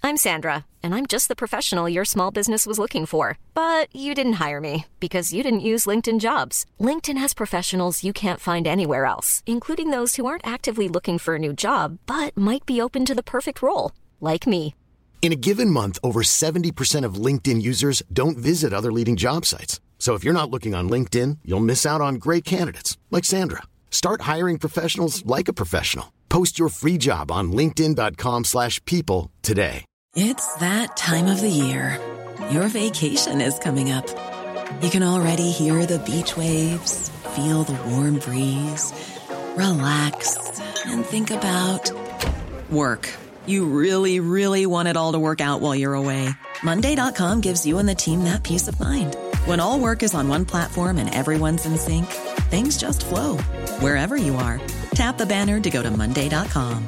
I'm Sandra, and I'm just the professional your small business was looking for. But you didn't hire me because you didn't use LinkedIn Jobs. LinkedIn has professionals you can't find anywhere else, including those who aren't actively looking for a new job, but might be open to the perfect role, like me. In a given month, over 70% of LinkedIn users don't visit other leading job sites. So if you're not looking on LinkedIn, you'll miss out on great candidates like Sandra. Start hiring professionals like a professional. Post your free job on linkedin.com/people today. It's that time of the year. Your vacation is coming up. You can already hear the beach waves, feel the warm breeze, relax, and think about work. You really, really want it all to work out while you're away. Monday.com gives you and the team that peace of mind. When all work is on one platform and everyone's in sync, things just flow. Wherever you are, tap the banner to go to Monday.com.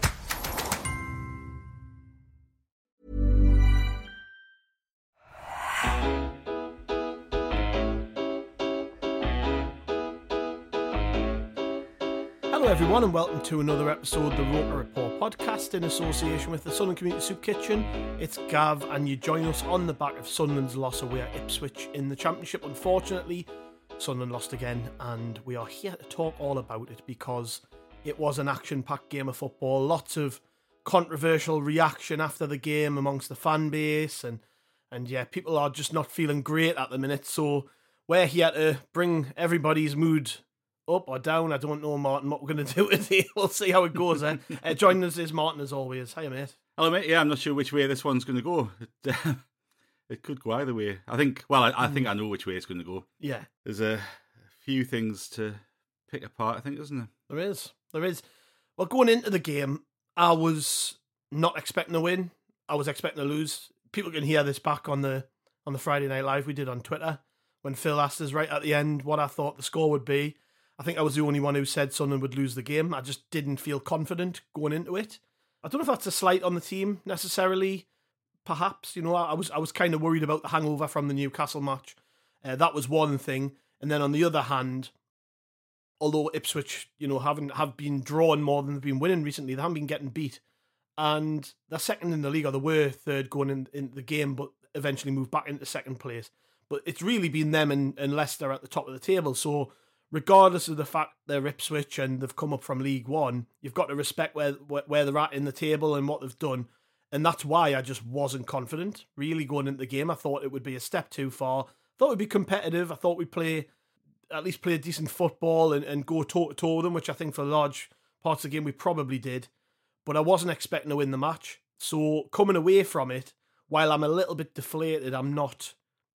Hello everyone and welcome to another episode of the Roker Report podcast in association with the Sunderland Community Soup Kitchen. It's Gav and you join us on the back of Sunderland's loss away at Ipswich in the Championship. Unfortunately, Sunderland lost again and we are here to talk all about it because it was an action-packed game of football. Lots of controversial reaction after the game amongst the fan base and yeah, people are just not feeling great at the minute. So we're here to bring everybody's mood up or down. I don't know, Martin, what we're going to do today. We'll see how it goes. Joining us is Martin as always. Hiya, mate. Hello, mate. Yeah, I'm not sure which way this one's going to go. It could go either way. I think I know which way it's going to go. Yeah. There's a few things to pick apart, I think, isn't there? There is. Well, going into the game, I was not expecting to win. I was expecting to lose. People can hear this back on the Friday Night Live we did on Twitter when Phil asked us right at the end what I thought the score would be. I think I was the only one who said Sunderland would lose the game. I just didn't feel confident going into it. I don't know if that's a slight on the team necessarily. Perhaps, I was kind of worried about the hangover from the Newcastle match. That was one thing. And then on the other hand, although Ipswich, have been drawn more than they've been winning recently, they haven't been getting beat. And they're second in the league, or they were third going in the game, but eventually moved back into second place. But it's really been them and Leicester at the top of the table. So regardless of the fact they're Ipswich and they've come up from League One, you've got to respect where they're at in the table and what they've done. And that's why I just wasn't confident, really, going into the game. I thought it would be a step too far. I thought it would be competitive. I thought we'd at least play decent football and go toe-to-toe with them, which I think for large parts of the game we probably did. But I wasn't expecting to win the match. So coming away from it, while I'm a little bit deflated, I'm not...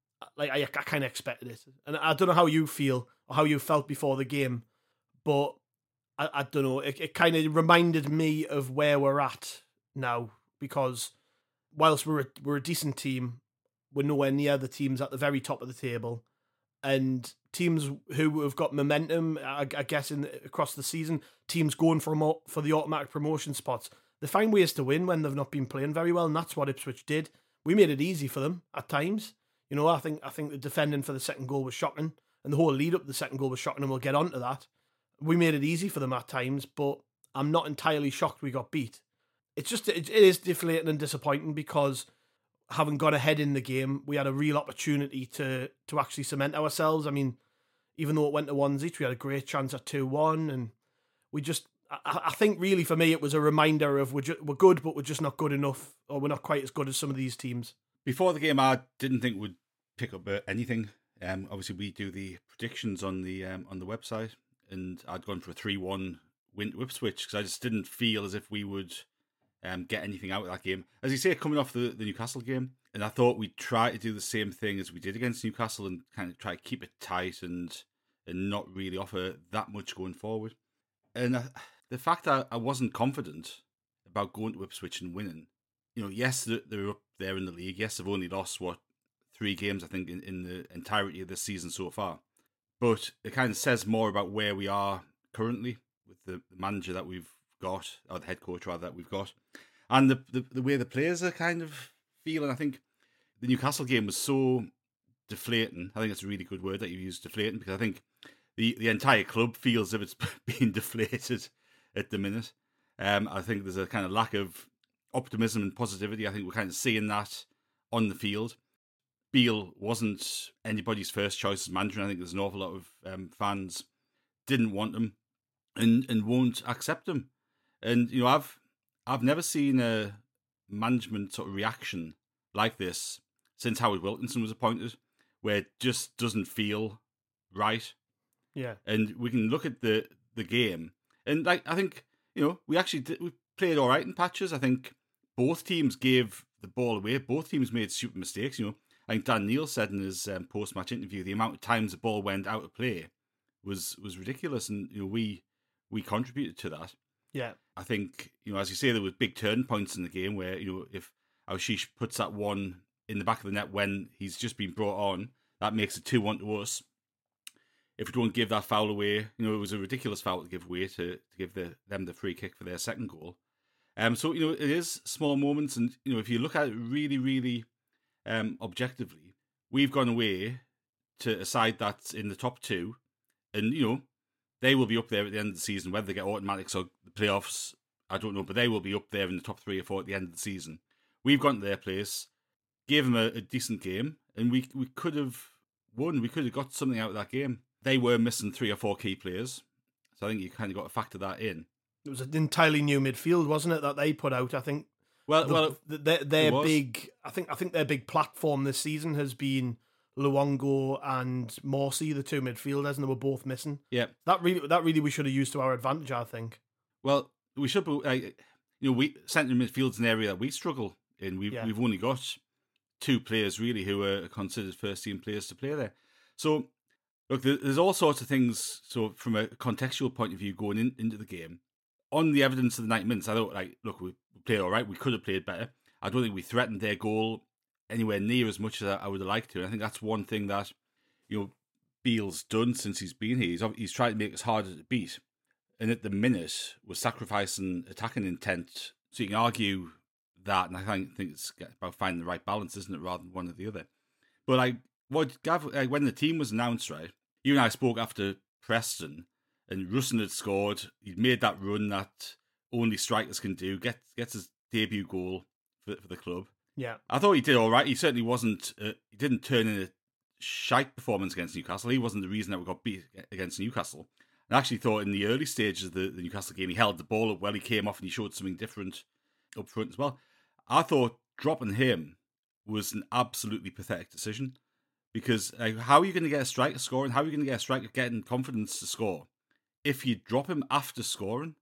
I kind of expected it. And I don't know how you feel or how you felt before the game, but I don't know. It kind of reminded me of where we're at now, because whilst we're a decent team, we're nowhere near the teams at the very top of the table. And teams who have got momentum, I guess, across the season, teams going for the automatic promotion spots, they find ways to win when they've not been playing very well, and that's what Ipswich did. We made it easy for them at times. I think the defending for the second goal was shocking, and the whole lead up to the second goal was shocking, and we'll get onto that. We made it easy for them at times, but I'm not entirely shocked we got beat. It's just, it is deflating and disappointing because having gone ahead in the game, we had a real opportunity to actually cement ourselves. I mean, even though it went to 1-0, we had a great chance at 2-1, and we just, I think really for me it was a reminder of we're good, but we're just not good enough, or we're not quite as good as some of these teams. Before the game, I didn't think we'd pick up anything. Obviously, we do the predictions on the website, and I'd gone for a 3-1 win to Ipswich because I just didn't feel as if we would get anything out of that game. As you say, coming off the Newcastle game, and I thought we'd try to do the same thing as we did against Newcastle and kind of try to keep it tight and not really offer that much going forward. And the fact that I wasn't confident about going to Ipswich and winning, yes, they're up there in the league. Yes, they've only lost, 3 games, I think, in the entirety of this season so far. But it kind of says more about where we are currently with the manager that we've got, or the head coach rather that we've got, and the way the players are kind of feeling. I think the Newcastle game was so deflating. I think that's a really good word that you used, deflating, because I think the entire club feels as if it's being deflated at the minute. I think there's a kind of lack of optimism and positivity. I think we're kind of seeing that on the field. Beale wasn't anybody's first choice as manager. I think there's an awful lot of fans didn't want him and won't accept him. And I've never seen a management sort of reaction like this since Howard Wilkinson was appointed, where it just doesn't feel right. Yeah. And we can look at the game, and I think we played all right in patches. I think both teams gave the ball away. Both teams made stupid mistakes. I think Dan Neil said in his post-match interview, the amount of times the ball went out of play was ridiculous, and we contributed to that. Yeah, I think as you say, there was big turning points in the game where if Ashish puts that one in the back of the net when he's just been brought on, that makes it 2-1 to us. If we don't give that foul away, it was a ridiculous foul to give away to give them the free kick for their second goal. So it is small moments, and if you look at it really, really objectively, we've gone away to a side that's in the top two, and they will be up there at the end of the season. Whether they get automatics or the playoffs, I don't know, but they will be up there in the top 3 or 4 at the end of the season. We've gone to their place, gave them a decent game, and we could have won. We could have got something out of that game. They were missing 3 or 4 key players, so I think you kind of got to factor that in. It was an entirely new midfield, wasn't it, that they put out? I think. Their big. I think their big platform this season has been Luongo and Morsey, the 2 midfielders, and they were both missing. Yeah, that really we should have used to our advantage, I think. Well, we should. We centre midfield's an area that we struggle in. We've only got 2 players really who are considered first team players to play there. So look, there's all sorts of things. So from a contextual point of view, going into the game, on the evidence of the 90 minutes, I thought we played all right. We could have played better. I don't think we threatened their goal anywhere near as much as I would have liked to. And I think that's one thing that Beale's done since he's been here. He's tried to make us harder to beat, and at the minute we're sacrificing attacking intent. So you can argue that, and I think it's about finding the right balance, isn't it, rather than one or the other. But when the team was announced, right, you and I spoke after Preston, and Rusyn had scored. He'd made that run that only strikers can do. Gets his debut goal for the club. Yeah, I thought he did all right. He certainly wasn't. He didn't turn in a shite performance against Newcastle. He wasn't the reason that we got beat against Newcastle. I actually thought in the early stages of the Newcastle game, he held the ball up well. He came off and he showed something different up front as well. I thought dropping him was an absolutely pathetic decision, because how are you going to get a striker scoring? How are you going to get a striker getting confidence to score if you drop him after scoring?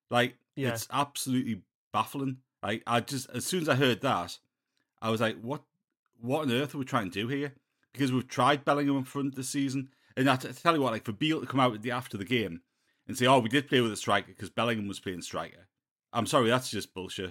It's absolutely baffling. As soon as I heard that, I was like, what on earth are we trying to do here? Because we've tried Bellingham up front this season. And I tell you what, for Beale to come out after the game and say, we did play with a striker because Bellingham was playing striker. I'm sorry, that's just bullshit.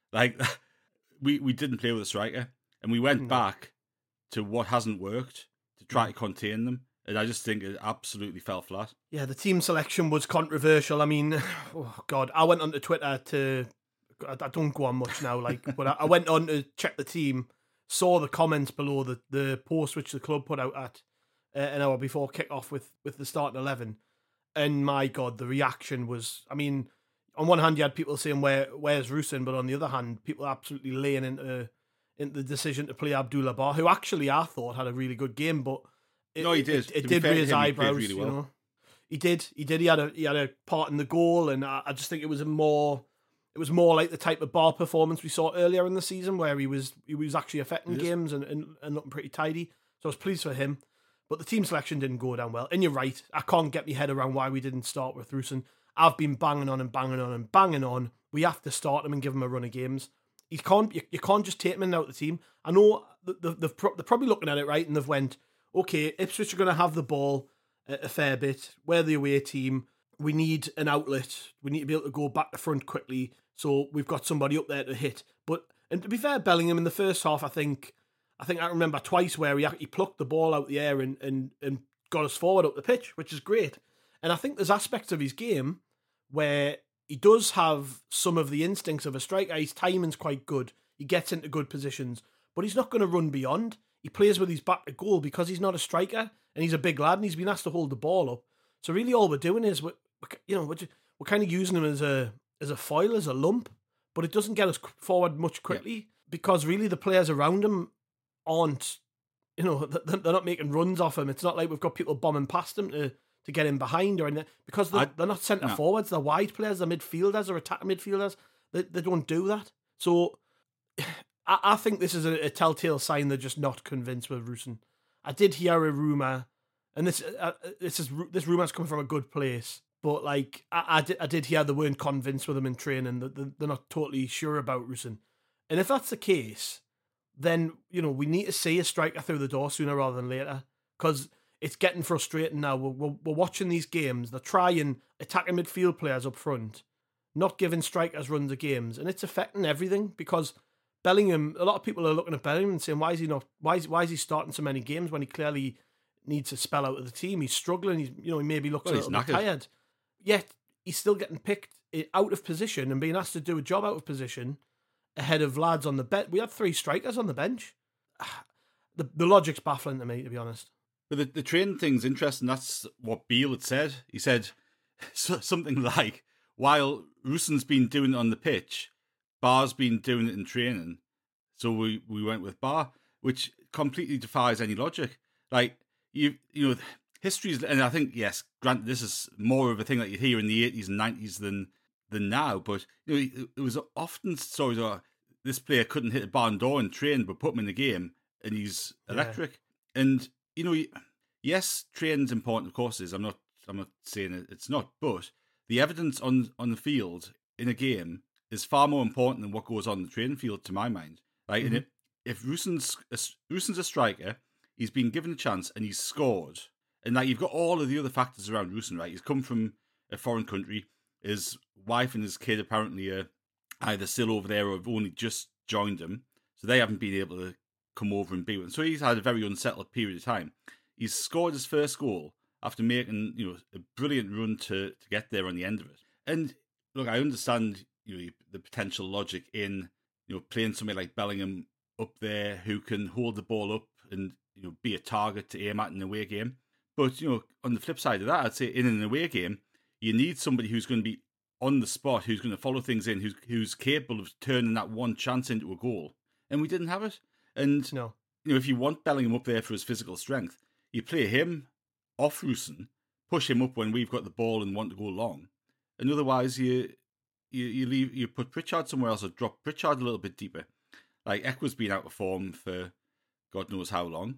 We didn't play with a striker. And we went back to what hasn't worked to try to contain them. And I just think it absolutely fell flat. Yeah, the team selection was controversial. I mean, oh God, I went onto Twitter I don't go on much now, but I went on to check the team, saw the comments below the post which the club put out at an hour before kick-off with the starting 11. And my God, the reaction was, I mean, on one hand you had people saying, where's Rusyn? But on the other hand, people absolutely laying into the decision to play Abdullah Bar, who actually I thought had a really good game, but he did. It did raise eyebrows. Really well. He did. He had a part in the goal, and I just think it was more like the type of Bar performance we saw earlier in the season, where he was actually affecting games and looking pretty tidy. So I was pleased for him. But the team selection didn't go down well. And you're right, I can't get my head around why we didn't start with Rusyn. I've been banging on. We have to start him and give him a run of games. You can't just take him in and out of the team. I know they're probably looking at it, right, and they've went, okay, Ipswich are going to have the ball a fair bit. We're the away team. We need an outlet. We need to be able to go back to front quickly. So we've got somebody up there to hit. And to be fair, Bellingham in the first half, I think I remember twice where he plucked the ball out the air and got us forward up the pitch, which is great. And I think there's aspects of his game where he does have some of the instincts of a striker. His timing's quite good. He gets into good positions, but he's not going to run beyond. He plays with his back to goal because he's not a striker and he's a big lad and he's been asked to hold the ball up. So really all we're doing is we're kind of using him as a foil, as a lump. but it doesn't get us forward much quickly because really the players around him aren't, they're not making runs off him. It's not like we've got people bombing past him to get him behind or anything, because they're not centre forwards, they're wide players, they're midfielders or attacking midfielders. They don't do that. So I think this is a telltale sign they're just not convinced with Rusyn. I did hear a rumour, and this rumour's coming from a good place, but like I did hear they weren't convinced with him in training, that they're not totally sure about Rusyn. And if that's the case, then we need to see a striker through the door sooner rather than later, because it's getting frustrating now. We're watching these games, they're trying attacking midfield players up front, not giving strikers runs of games, and it's affecting everything, because Bellingham, a lot of people are looking at Bellingham and saying, why is he starting so many games when he clearly needs to spell out of the team? He's struggling. He maybe looks a little bit tired. Yet he's still getting picked out of position and being asked to do a job out of position ahead of lads on the bench. We had 3 strikers on the bench. The logic's baffling to me, to be honest. But the training thing's interesting. That's what Beale had said. He said something like, while Rusyn's been doing it on the pitch, Barr's been doing it in training, so we went with Barr, which completely defies any logic. Like, history's, and I think, yes, granted, this is more of a thing that you hear in the 80s and 90s than now, but it was often stories of this player couldn't hit a barn door in training, but put him in the game and he's electric. And yes, training's important, of course. I'm not saying it's not, but the evidence on the field in a game is far more important than what goes on the training field, to my mind. Right? Mm-hmm. And if Rusyn's a striker, he's been given a chance and he's scored, and like, you've got all of the other factors around Rusyn, right? He's come from a foreign country. His wife and his kid apparently are either still over there or have only just joined him, so they haven't been able to come over and be with him. So he's had a very unsettled period of time. He's scored his first goal after making a brilliant run to get there on the end of it. And look, I understand the potential logic in playing somebody like Bellingham up there who can hold the ball up and be a target to aim at in an away game. But on the flip side of that, I'd say in an away game, you need somebody who's going to be on the spot, who's going to follow things in, who's capable of turning that one chance into a goal. And we didn't have it. And no. If you want Bellingham up there for his physical strength, you play him off Rusyn, push him up when we've got the ball and want to go long. And otherwise, you put Pritchard somewhere else or drop Pritchard a little bit deeper. Like, Ekwa's been out of form for God knows how long.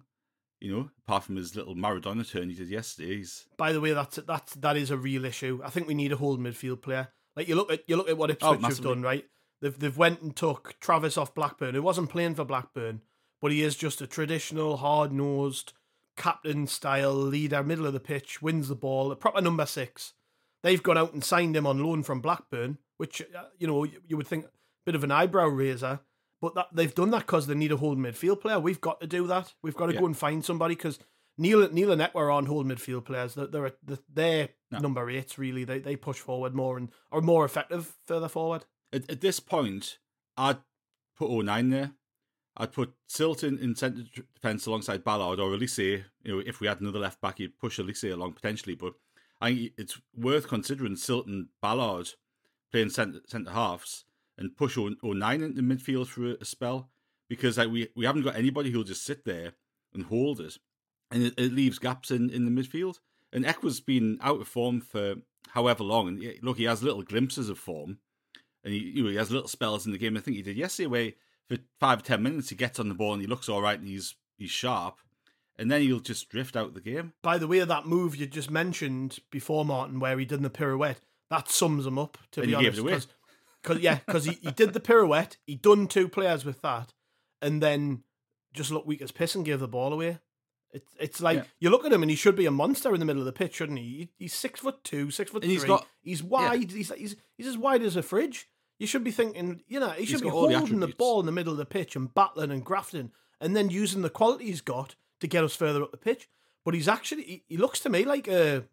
Apart from his little Maradona turn he did yesterday. By the way, that is a real issue. I think we need a whole midfield player. Like, you look at what Ipswich have done, right? They've went and took Travis off Blackburn, who wasn't playing for Blackburn, but he is just a traditional, hard-nosed, captain-style leader, middle of the pitch, wins the ball, a proper number 6. They've gone out and signed him on loan from Blackburn, which, you would think a bit of an eyebrow raiser. But they've done that because they need a holding midfield player. We've got to do that. We've got to go and find somebody, because Neil and Ekwa are on holding midfield players. They're number 8s, really. They push forward more and are more effective further forward. At this point, I'd put 09 there. I'd put Silton in centre defence alongside Ballard, or Elise. If we had another left back, you'd push Elise along potentially. But I think it's worth considering Silton, Ballard playing centre halves, and push 09 into midfield for a spell, because like we haven't got anybody who'll just sit there and hold it, and it leaves gaps in the midfield. And Ekwa's been out of form for however long, and look, he has little glimpses of form, and he has little spells in the game. I think he did yesterday where for 5 or 10 minutes he gets on the ball and he looks all right and he's sharp, and then he'll just drift out of the game. By the way, that move you just mentioned before, Martin, where he did the pirouette, that sums him up, to be honest. Gave it away. Because he did the pirouette, he done 2 players with that, and then just looked weak as piss and gave the ball away. It's like, you look at him and he should be a monster in the middle of the pitch, shouldn't he? He's 6'2", 6'3". He's wide. Yeah. He's as wide as a fridge. You should be thinking, he should be holding the ball in the middle of the pitch and battling and grafting, and then using the quality he's got to get us further up the pitch. But he's actually, he looks to me like a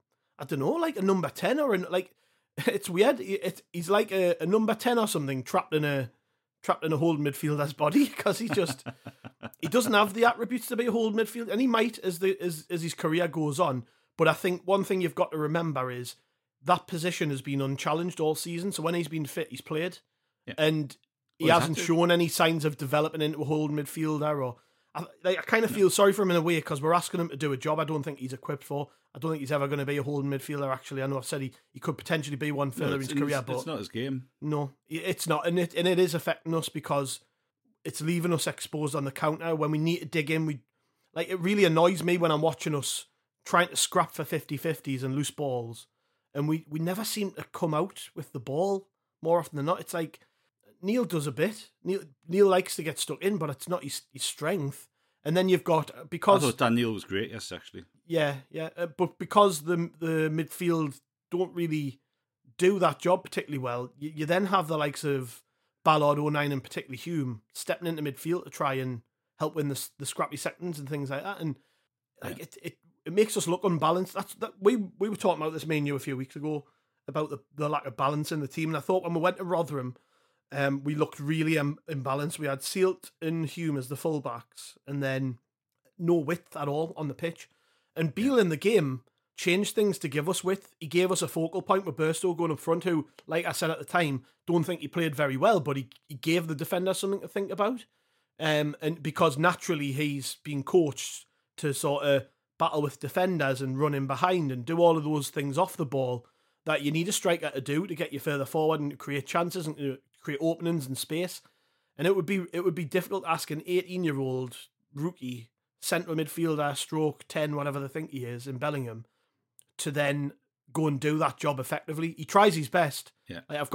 number 10 or like. It's weird. He's like a number 10 or something trapped in a holding midfielder's body, because he doesn't have the attributes to be a holding midfielder, and he might as his career goes on. But I think one thing you've got to remember is that position has been unchallenged all season. So when he's been fit, he's played. and he hasn't shown any signs of developing into a holding midfielder. Or I kind of feel sorry for him in a way because we're asking him to do a job I don't think he's equipped for. I don't think he's ever going to be a holding midfielder. Actually, I know I've said he could potentially be one further in his career, but it's not his game. No, it's not, and it is affecting us because it's leaving us exposed on the counter when we need to dig in. It really annoys me when I'm watching us trying to scrap for 50-50s and loose balls, and we never seem to come out with the ball more often than not. It's like Neil does a bit. Neil likes to get stuck in, but it's not his strength. And then you've got, because I thought Dan Neil was great, yes, actually. Yeah, but because the midfield don't really do that job particularly well, you then have the likes of Ballard, O'Nien, and particularly Hume stepping into midfield to try and help win the scrappy seconds and things like that. And it makes us look unbalanced. We were talking about this, me and you, a few weeks ago about the lack of balance in the team. And I thought when we went to Rotherham, we looked really imbalanced. We had Sealt and Hume as the fullbacks, and then no width at all on the pitch. And Beale in the game changed things to give us width. He gave us a focal point with Burstow going up front, who, like I said at the time, don't think he played very well, but he gave the defender something to think about. And because naturally he's been coached to sort of battle with defenders and run in behind and do all of those things off the ball that you need a striker to do to get you further forward and to create chances and to create openings and space. And it would be difficult to ask an 18-year-old rookie central midfielder stroke 10, whatever they think he is, in Bellingham, to then go and do that job effectively. He tries his best. Yeah.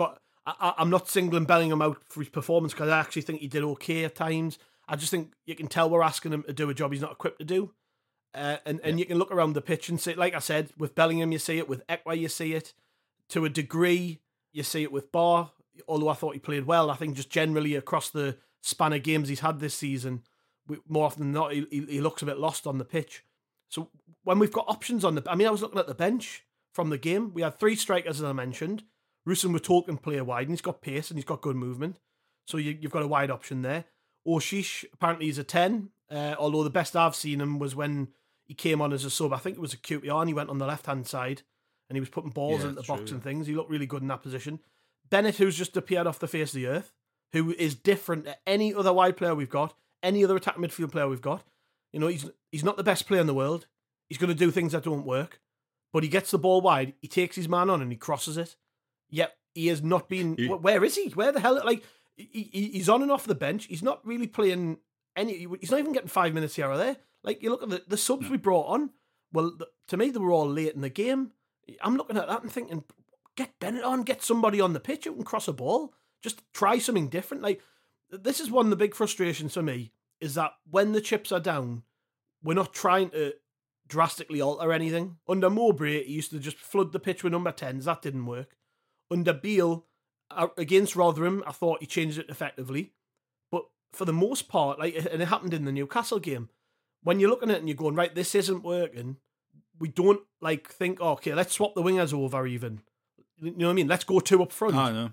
I'm not singling Bellingham out for his performance because I actually think he did okay at times. I just think you can tell we're asking him to do a job he's not equipped to do. And you can look around the pitch and see, like I said, with Bellingham you see it, with Ekwa you see it. To a degree, you see it with Barr, although I thought he played well. I think just generally across the span of games he's had this season, more often than not, he looks a bit lost on the pitch. So when we've got options on I was looking at the bench from the game. We had 3 strikers, as I mentioned. Rusyn Witol can play wide, and he's got pace and he's got good movement. So you've got a wide option there. Oshish, apparently he's a 10, although the best I've seen him was when he came on as a sub. I think it was a QPR, and he went on the left-hand side, and he was putting balls into the box and things. He looked really good in that position. Bennett, who's just appeared off the face of the earth, who is different to any other wide player we've got, any other attacking midfield player we've got. You know, he's not the best player in the world. He's going to do things that don't work, but he gets the ball wide, he takes his man on and he crosses it. Yet he has not been... Where is he? Where the hell... He's on and off the bench. He's not really playing any... He's not even getting 5 minutes here or there. You look at the subs we brought on, well, to me, they were all late in the game. I'm looking at that and thinking, get Bennett on, get somebody on the pitch who can cross a ball. Just try something different. This is one of the big frustrations for me, is that when the chips are down, we're not trying to drastically alter anything. Under Mowbray, he used to just flood the pitch with number 10s. That didn't work. Under Beale, against Rotherham, I thought he changed it effectively. But for the most part, and it happened in the Newcastle game, when you're looking at it and you're going, right, this isn't working, we don't think, okay, let's swap the wingers over even. You know what I mean? Let's go 2 up front. I know.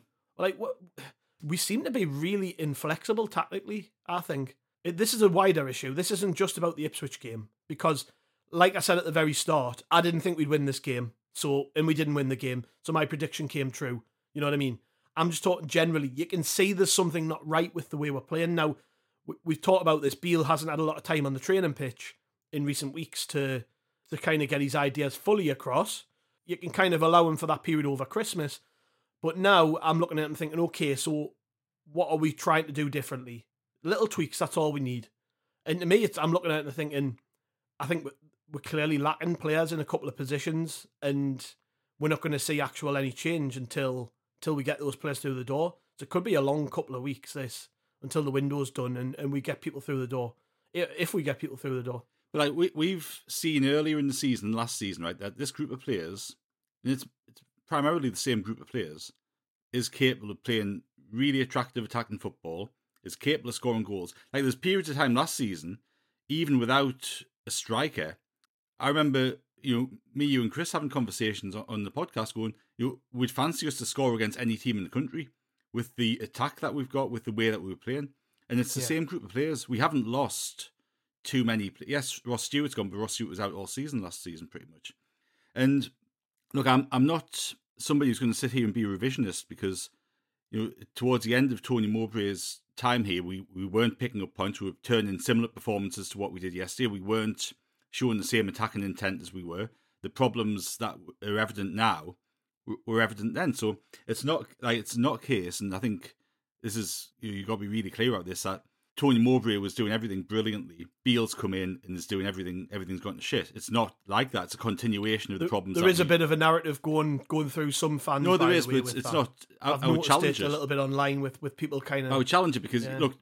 We seem to be really inflexible tactically, I think. This is a wider issue. This isn't just about the Ipswich game. Because, like I said at the very start, I didn't think we'd win this game. And we didn't win the game. So my prediction came true. You know what I mean? I'm just talking generally. You can see there's something not right with the way we're playing. Now, we've talked about this. Beale hasn't had a lot of time on the training pitch in recent weeks to kind of get his ideas fully across. You can kind of allow him for that period over Christmas. But now I'm looking at him thinking, okay, so what are we trying to do differently? Little tweaks, that's all we need. And to me, I'm looking at it and thinking, I think we're clearly lacking players in a couple of positions, and we're not going to see any change until we get those players through the door. So it could be a long couple of weeks, this, until the window's done and we get people through the door. If we get people through the door. But we've seen earlier in the season, last season, right, that this group of players, and it's primarily the same group of players, is capable of playing really attractive attacking football, is capable of scoring goals. There's periods of time last season, even without a striker, I remember, me, you and Chris having conversations on the podcast going, we'd fancy us to score against any team in the country with the attack that we've got, with the way that we were playing. And it's the same group of players. We haven't lost too many. Yes, Ross Stewart's gone, but Ross Stewart was out all season last season, pretty much. And look, I'm not somebody who's going to sit here and be revisionist, because towards the end of Tony Mowbray's time here, we weren't picking up points. We were turning similar performances to what we did yesterday. We weren't showing the same attacking intent as we were. The problems that are evident now were evident then. So it's not a case, and I think this is, you've got to be really clear about this, that Tony Mowbray was doing everything brilliantly. Beale's come in and is doing everything's gone to shit. It's not like that. It's a continuation of the problems. There is a bit of a narrative going through some fans. No, there is, but it's not. I've noticed it a little bit online with people kind of. I would challenge it because look,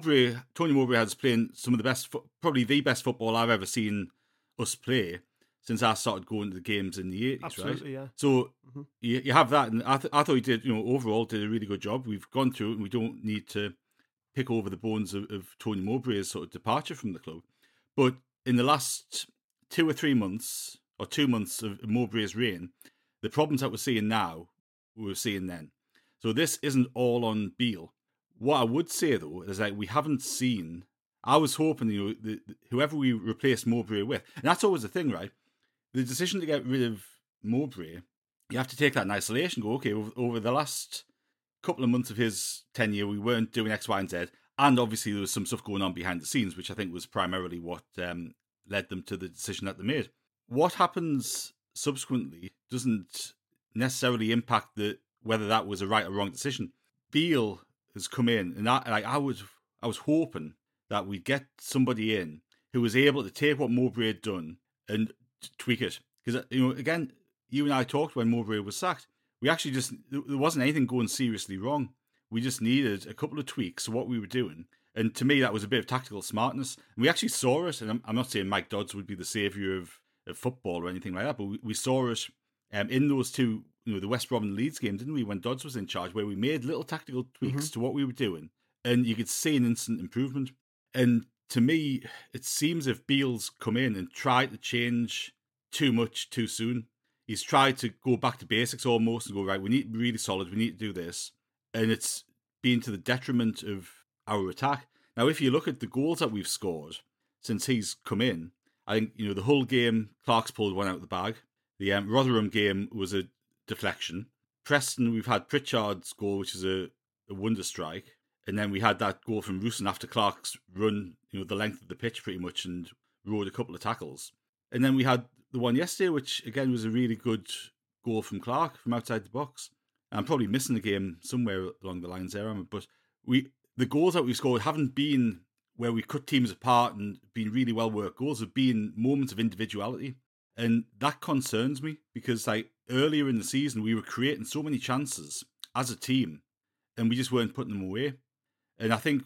Tony Mowbray has playing some of the best, probably the best football I've ever seen us play since I started going to the games in the 80s. Absolutely, right? Yeah. So you have that, and I thought he did, overall did a really good job. We've gone through it, and we don't need to pick over the bones of Tony Mowbray's sort of departure from the club. But in the last 2 or 3 months, or 2 months of Mowbray's reign, the problems that we're seeing now, we were seeing then. So this isn't all on Beale. What I would say, though, is that we haven't seen... I was hoping, whoever we replaced Mowbray with, and that's always the thing, right? The decision to get rid of Mowbray, you have to take that in isolation and go, okay, over the last couple of months of his tenure, we weren't doing X, Y, and Z. And obviously there was some stuff going on behind the scenes, which I think was primarily what led them to the decision that they made. What happens subsequently doesn't necessarily impact whether that was a right or wrong decision. Beale has come in, and I was hoping that we'd get somebody in who was able to take what Mowbray had done and tweak it. Because, again, you and I talked when Mowbray was sacked. We actually there wasn't anything going seriously wrong. We just needed a couple of tweaks to what we were doing. And to me, that was a bit of tactical smartness. And we actually saw it, and I'm not saying Mike Dodds would be the saviour of football or anything like that, but we saw it in those two, the West Brom and Leeds game, didn't we, when Dodds was in charge, where we made little tactical tweaks to what we were doing. And you could see an instant improvement. And to me, it seems if Beale's come in and tried to change too much too soon. He's tried to go back to basics almost and go, right, we need to be really solid, we need to do this. And it's been to the detriment of our attack. Now, if you look at the goals that we've scored since he's come in, I think, the Hull game, Clark's pulled one out of the bag. The Rotherham game was a deflection. Preston, we've had Pritchard's goal, which is a wonder strike. And then we had that goal from Rusyn after Clark's run, the length of the pitch pretty much, and rode a couple of tackles. And then we had the one yesterday, which again was a really good goal from Clark from outside the box. I'm probably missing the game somewhere along the lines there, but the goals that we've scored haven't been where we cut teams apart and been really well worked goals. Have been moments of individuality, and that concerns me because earlier in the season we were creating so many chances as a team, and we just weren't putting them away. And I think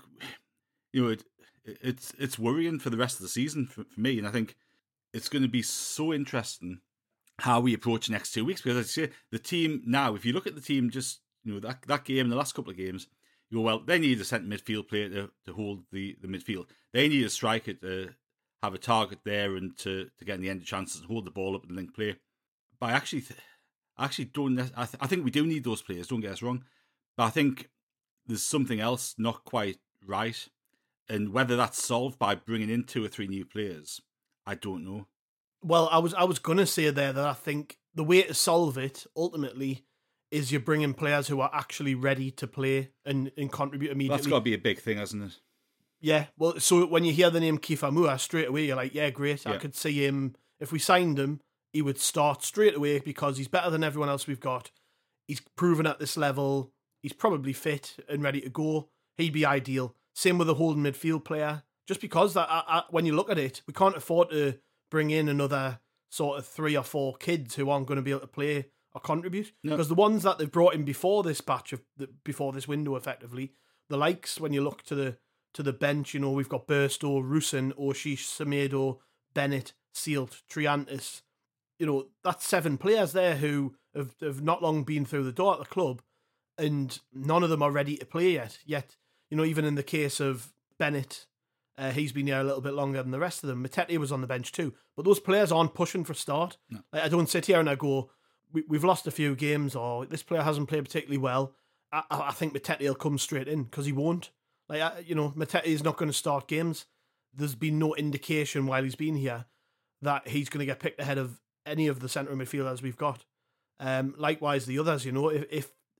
it's worrying for the rest of the season for me, and I think it's going to be so interesting how we approach the next 2 weeks, because as I say, the team now, if you look at the team, just that game, the last couple of games, you go, well, they need a centre midfield player to hold the midfield. They need a striker to have a target there and to get in the end of chances and hold the ball up and link play. But I actually don't. I think we do need those players. Don't get us wrong, but I think there's something else not quite right, and whether that's solved by bringing in 2 or 3 new players, I don't know. Well, I was going to say there that I think the way to solve it ultimately is you're bringing players who are actually ready to play and contribute immediately. That's got to be a big thing, hasn't it? Yeah. Well, so when you hear the name Kiefer Moore, straight away you're like, yeah, great. Yeah. I could see him, if we signed him, he would start straight away because he's better than everyone else we've got. He's proven at this level. He's probably fit and ready to go. He'd be ideal. Same with a holding midfield player. Just because that, when you look at it, we can't afford to bring in another sort of 3 or 4 kids who aren't going to be able to play or contribute. Because the ones that they've brought in before this before this window, effectively, the likes, when you look to the bench, we've got Burstow, Rusyn, Oshish, Semedo, Bennett, Sealt, Triantis. That's 7 players there who have not long been through the door at the club, and none of them are ready to play yet. Even in the case of Bennett, he's been here a little bit longer than the rest of them. Matete was on the bench too. But those players aren't pushing for a start. No. I don't sit here and I go, we've lost a few games, or this player hasn't played particularly well. I think Matete will come straight in, because he won't. Matete is not going to start games. There's been no indication while he's been here that he's going to get picked ahead of any of the centre midfielders we've got. Likewise, the others, if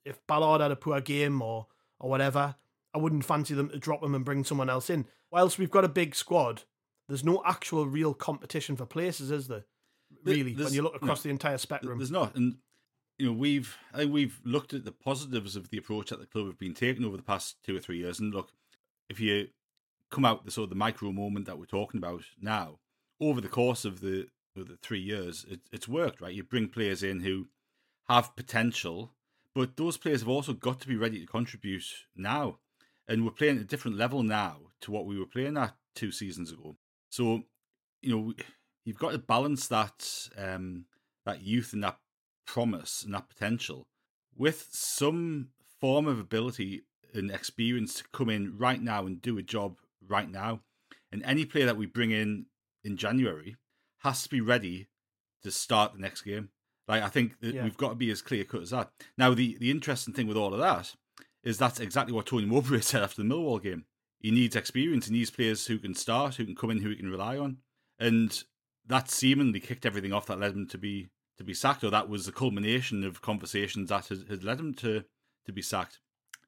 if Ballard had a poor game or whatever, I wouldn't fancy them to drop him and bring someone else in. Whilst we've got a big squad, there's no actual real competition for places, is there? Really, when you look across the entire spectrum. There's not. And, you know, I think we've looked at the positives of the approach that the club have been taking over the past 2 or 3 years. And look, if you come out the sort of the micro moment that we're talking about now, over the course of the 3 years, it's worked, right? You bring players in who have potential, but those players have also got to be ready to contribute now. And we're playing at a different level now to what we were playing at 2 seasons ago. So, you know, you've got to balance that that youth and that promise and that potential with some form of ability and experience to come in right now and do a job right now. And any player that we bring in January has to be ready to start the next game. Like, I think that we've got to be as clear cut as that. Now, the interesting thing with all of that is that's exactly what Tony Mowbray said after the Millwall game. He needs experience. He needs players who can start, who can come in, who he can rely on. And that seemingly kicked everything off that led him to be sacked, or that was the culmination of conversations that had led him to be sacked.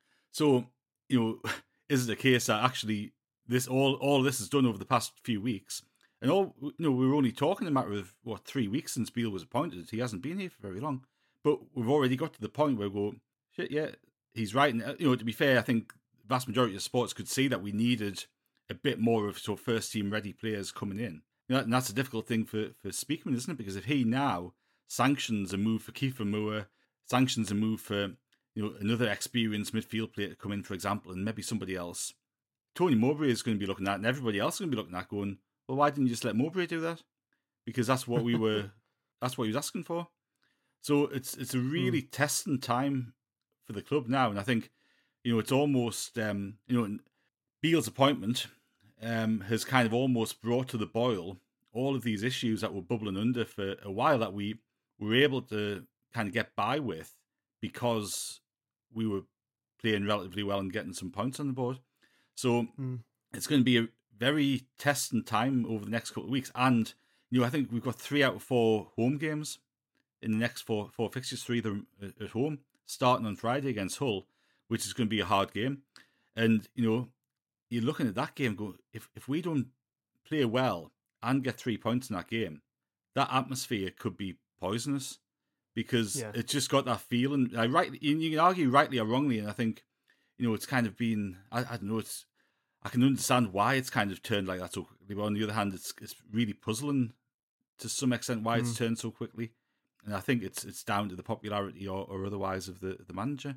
So, you know, is it a case that actually this all this is done over the past few weeks? And we were only talking a matter of 3 weeks since Beale was appointed. He hasn't been here for very long, but we've already got to the point where we go, shit, yeah, he's right. And, you know, to be fair, I think the vast majority of sports could see that we needed a bit more of sort of first team ready players coming in. You know, and that's a difficult thing for Speakman, isn't it? Because if he now sanctions a move for Kiefer Moore, sanctions a move for, you know, another experienced midfield player to come in, for example, and maybe somebody else, Tony Mowbray is going to be looking at, and everybody else is going to be looking at, going, well, why didn't you just let Mowbray do that? Because that's what he was asking for. So it's a really testing time for the club now, and I think, you know, it's almost Beale's appointment has kind of almost brought to the boil all of these issues that were bubbling under for a while that we were able to kind of get by with because we were playing relatively well and getting some points on the board. So it's going to be a very testing time over the next couple of weeks. And, you know, I think we've got 3 out of 4 home games in the next four fixtures, 3 of them at home, starting on Friday against Hull, which is going to be a hard game. And, you know, you're looking at that game going, if we don't play well and get 3 points in that game, that atmosphere could be poisonous because it's just got that feeling. You can argue rightly or wrongly, and I think, you know, it's kind of been, I don't know, I can understand why it's kind of turned like that so quickly, but on the other hand, it's really puzzling to some extent why it's turned so quickly. And I think it's down to the popularity or otherwise of the manager.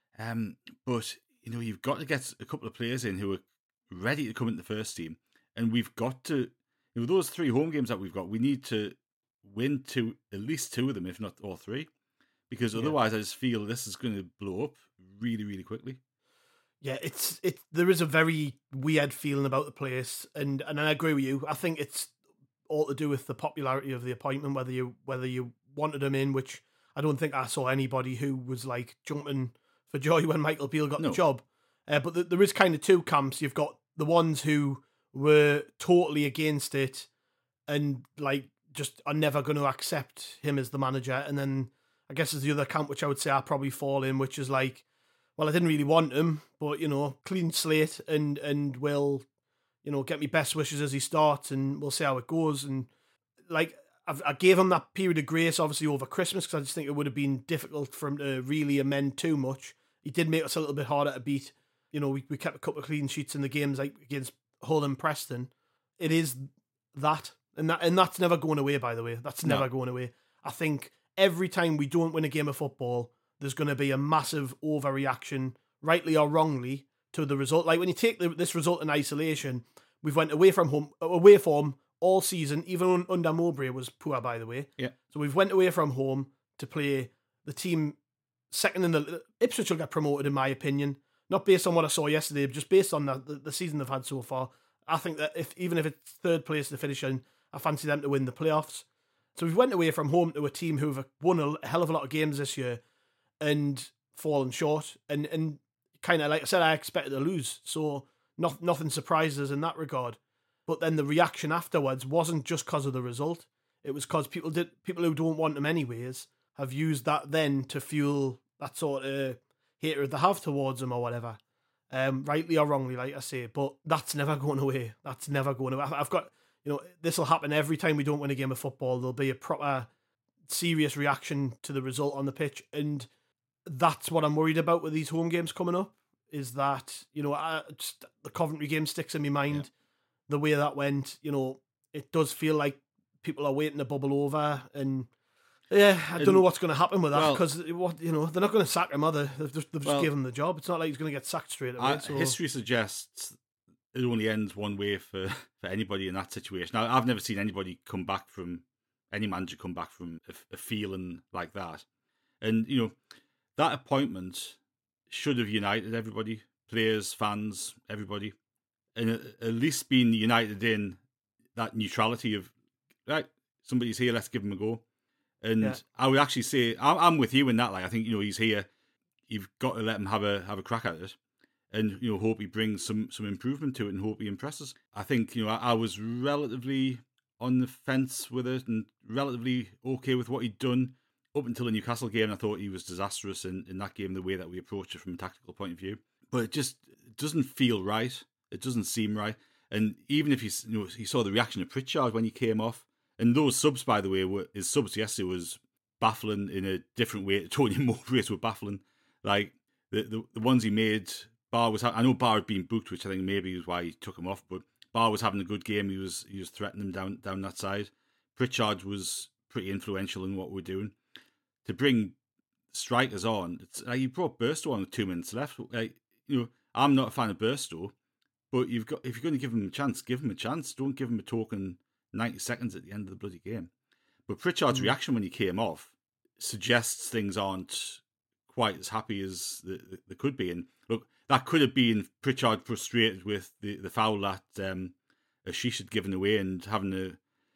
But, you know, you've got to get a couple of players in who are ready to come into the first team. And we've got to, you know, those 3 home games that we've got, we need to win at least 2 of them, if not all 3. Because otherwise I just feel this is going to blow up really, really quickly. Yeah, there is a very weird feeling about the place, and I agree with you. I think it's all to do with the popularity of the appointment, whether you wanted him in, which I don't think I saw anybody who was like jumping for joy when Michael Beale got the job. But there is kind of 2 camps. You've got the ones who were totally against it and like just are never going to accept him as the manager, and then I guess there's the other camp, which I would say I probably fall in, which is like, well, I didn't really want him, but, you know, clean slate and will, you know, get me best wishes as he starts, and we'll see how it goes. And like, I gave him that period of grace, obviously, over Christmas, because I just think it would have been difficult for him to really amend too much. He did make us a little bit harder to beat. You know, we kept a couple of clean sheets in the games, like against Hull and Preston. It is that, and that's never going away, by the way. That's never going away. I think every time we don't win a game of football, there's going to be a massive overreaction, rightly or wrongly, to the result. Like when you take this result in isolation, we've went away form all season, even under Mowbray was poor, by the way. Yeah. So we've went away from home to play the team second in the... Ipswich will get promoted, in my opinion. Not based on what I saw yesterday, but just based on the season they've had so far. I think that even if it's 3rd place to finish in, I fancy them to win the playoffs. So we've went away from home to a team who've won a hell of a lot of games this year and fallen short. And kind of, like I said, I expected to lose. So nothing surprises us in that regard. But then the reaction afterwards wasn't just because of the result. It was because people who don't want them anyways have used that then to fuel that sort of hatred they have towards him or whatever, rightly or wrongly, like I say. But that's never going away. That's never going away. I've got, this will happen every time we don't win a game of football. There'll be a proper serious reaction to the result on the pitch, and that's what I'm worried about with these home games coming up. Is that just the Coventry game sticks in my mind, the way that went. It does feel like people are waiting to bubble over, and I don't know what's going to happen with that, because they're not going to sack him, are they? They've just given him the job. It's not like he's going to get sacked straight away. History suggests it only ends one way for anybody in that situation. Now, I've never seen any manager come back from a feeling like that, and that appointment should have united everybody, players, fans, everybody, and at least being united in that neutrality of, right, somebody's here, let's give him a go. And I would actually say I'm with you in that. Like, I think he's here. You've got to let him have a crack at it, and hope he brings some improvement to it, and hope he impresses. I think I was relatively on the fence with it, and relatively okay with what he'd done up until the Newcastle game. I thought he was disastrous in that game, the way that we approached it from a tactical point of view. But it just doesn't feel right. It doesn't seem right. And even if he saw the reaction of Pritchard when he came off, and those subs, by the way, his subs yesterday was baffling in a different way. Tony Mowbray were baffling. Like the ones he made, Barr was. I know Barr had been booked, which I think maybe was why he took him off. But Barr was having a good game. He was threatening him down that side. Pritchard was pretty influential in what we're doing. To bring strikers on, it's like you brought Burstow on with 2 minutes left. Like, I'm not a fan of Burstow, but if you're going to give him a chance, give him a chance. Don't give him a token 90 seconds at the end of the bloody game. But Pritchard's reaction when he came off suggests things aren't quite as happy as they could be. And look, that could have been Pritchard frustrated with the foul that Ashish had given away and having a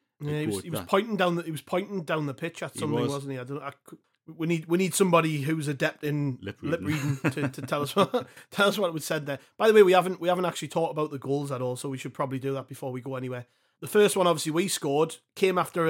he was pointing down the pitch at something, wasn't he? We need somebody who's adept in lip reading to tell us what was said there. By the way, we haven't actually talked about the goals at all, so we should probably do that before we go anywhere. The first one, obviously, we scored, came after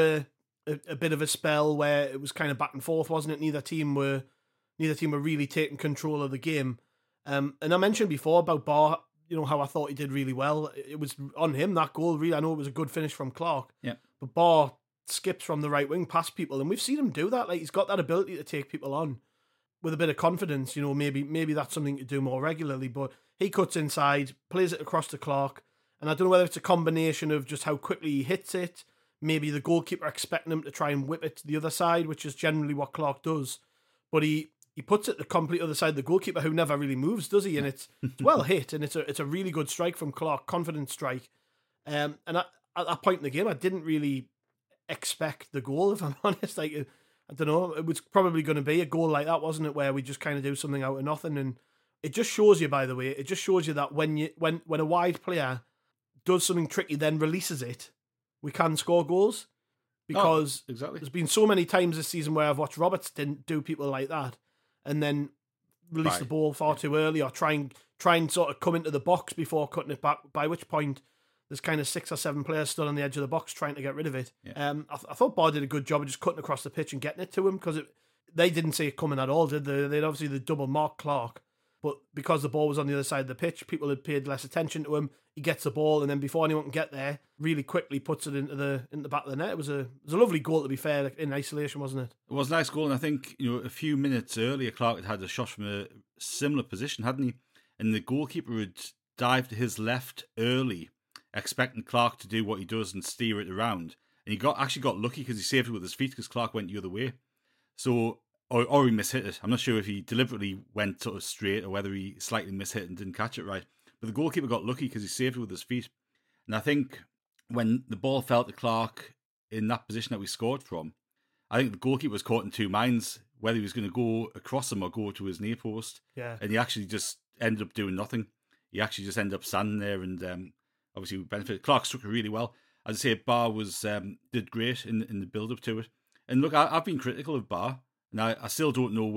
a bit of a spell where it was kind of back and forth, wasn't it? Neither team were really taking control of the game. And I mentioned before about Barr, how I thought he did really well. It was on him, that goal, really. I know it was a good finish from Clark. Yeah. But Barr skips from the right wing past people, and we've seen him do that. Like, he's got that ability to take people on with a bit of confidence. Maybe that's something to do more regularly. But he cuts inside, plays it across to Clark, and I don't know whether it's a combination of just how quickly he hits it, maybe the goalkeeper expecting him to try and whip it to the other side, which is generally what Clark does. But he puts it the complete other side of the goalkeeper, who never really moves, does he? And it's well hit, and it's a really good strike from Clark, confident strike. And at that point in the game, I didn't really expect the goal, if I'm honest. Like, I don't know, it was probably going to be a goal like that, wasn't it, where we just kind of do something out of nothing. And it just shows you, by the way, that when a wide player does something tricky, then releases it, we can score goals. Because exactly. There's been so many times this season where I've watched Roberts didn't do people like that, and then release the ball far too early, or try and sort of come into the box before cutting it back, by which point there's kind of 6 or 7 players stood on the edge of the box trying to get rid of it. Yeah. I thought Barr did a good job of just cutting across the pitch and getting it to him, because they didn't see it coming at all, did they? They'd obviously double mark Clark, but because the ball was on the other side of the pitch, people had paid less attention to him. He gets the ball, and then before anyone can get there, really quickly puts it into the back of the net. It was a lovely goal, to be fair, in isolation, wasn't it? It was a nice goal, and I think a few minutes earlier, Clark had a shot from a similar position, hadn't he? And the goalkeeper had dived to his left early, expecting Clark to do what he does and steer it around. And he actually got lucky because he saved it with his feet, because Clark went the other way. So, or he mishit it. I'm not sure if he deliberately went sort of straight or whether he slightly mishit and didn't catch it right. But the goalkeeper got lucky because he saved it with his feet. And I think when the ball fell to Clark in that position that we scored from, I think the goalkeeper was caught in two minds, whether he was going to go across him or go to his near post. Yeah. And he actually just ended up doing nothing. He actually just ended up standing there, and obviously we benefited. Clark struck it really well. As I say, Barr did great in the build-up to it. And look, I've been critical of Barr, and I still don't know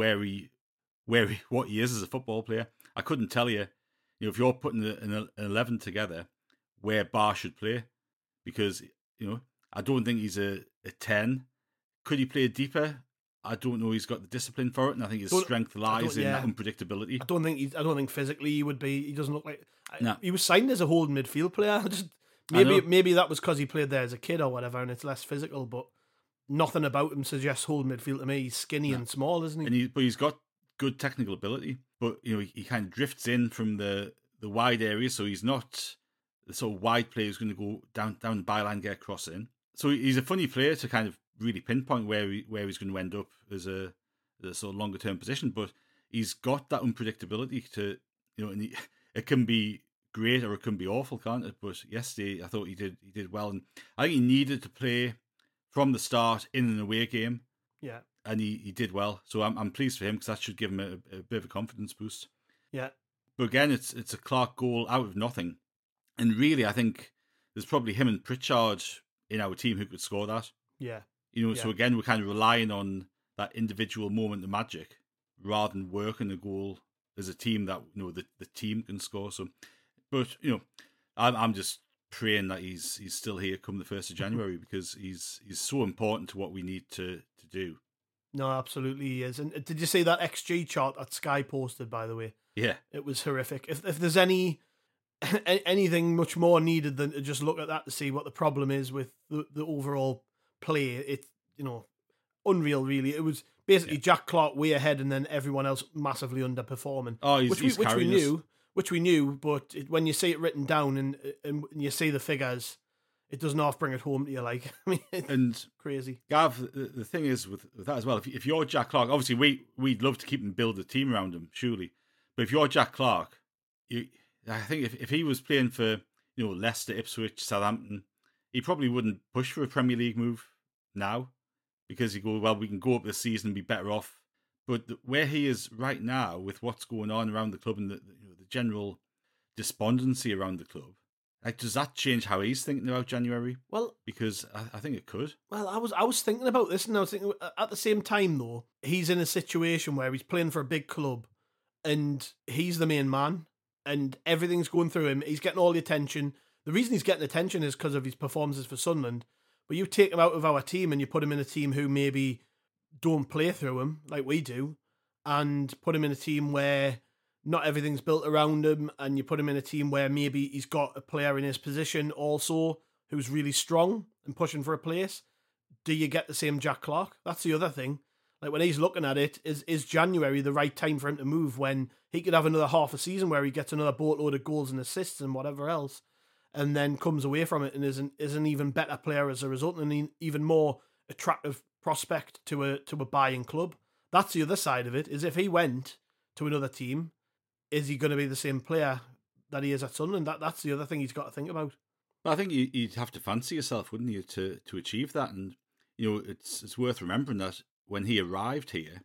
what he is as a football player. I couldn't tell you, if you're putting an 11 together, where Barr should play, because I don't think he's a 10. Could he play deeper? I don't know he's got the discipline for it, and I think his strength lies in that unpredictability. I don't think physically he would be. He doesn't look like. No. He was signed as a holding midfield player. Maybe that was because he played there as a kid or whatever, and it's less physical. But nothing about him suggests holding midfield to me. He's skinny and small, isn't he? But he's got good technical ability. But he kind of drifts in from the wide area, so he's not the sort of wide player who's going to go down the byline, get across in. So he's a funny player to kind of really pinpoint where he's going to end up as a sort of longer term position. But he's got that unpredictability to and it can be great or it can be awful, can't it? But yesterday I thought he did well, and I think he needed to play from the start in an away game. Yeah, and he did well. So I'm pleased for him because that should give him a bit of a confidence boost. Yeah. But again, it's a Clark goal out of nothing. And really, I think there's probably him and Pritchard in our team who could score that. Yeah. So again, we're kind of relying on that individual moment of magic rather than working the goal as a team that, the team can score. So, but, I'm just praying that he's still here come the 1st of January because he's so important to what we need to do. No, absolutely he is. And did you see that XG chart that Sky posted, by the way? Yeah. It was horrific. If there's anything much more needed than to just look at that to see what the problem is with the overall play, it's, unreal, really. It was basically Jack Clark way ahead and then everyone else massively underperforming. Oh, which we knew, but when you see it written down and you see the figures, it doesn't half bring it home to you. Like, I mean, it's crazy. Gav, the thing is with that as well, if you're Jack Clark, obviously we'd love to keep and build a team around him, surely. But if you're Jack Clark, I think if he was playing for Leicester, Ipswich, Southampton, he probably wouldn't push for a Premier League move now because he go, well, we can go up this season and be better off. But where he is right now, with what's going on around the club and the general despondency around the club, like, does that change how he's thinking about January? Well, because I think it could. Well, I was thinking about this, and I was thinking at the same time though, he's in a situation where he's playing for a big club, and he's the main man, and everything's going through him. He's getting all the attention. The reason he's getting attention is because of his performances for Sunderland. But you take him out of our team and you put him in a team who maybe don't play through him like we do, and put him in a team where not everything's built around him, and you put him in a team where maybe he's got a player in his position also who's really strong and pushing for a place. Do you get the same Jack Clark? That's the other thing. Like, when he's looking at it, is January the right time for him to move when he could have another half a season where he gets another boatload of goals and assists and whatever else, and then comes away from it and is an even better player as a result, and an even more attractive prospect to a buying club? That's the other side of it, is if he went to another team, is he going to be the same player that he is at Sunderland? That's the other thing he's got to think about. Well, I think you'd have to fancy yourself, wouldn't you, to achieve that? And it's worth remembering that when he arrived here,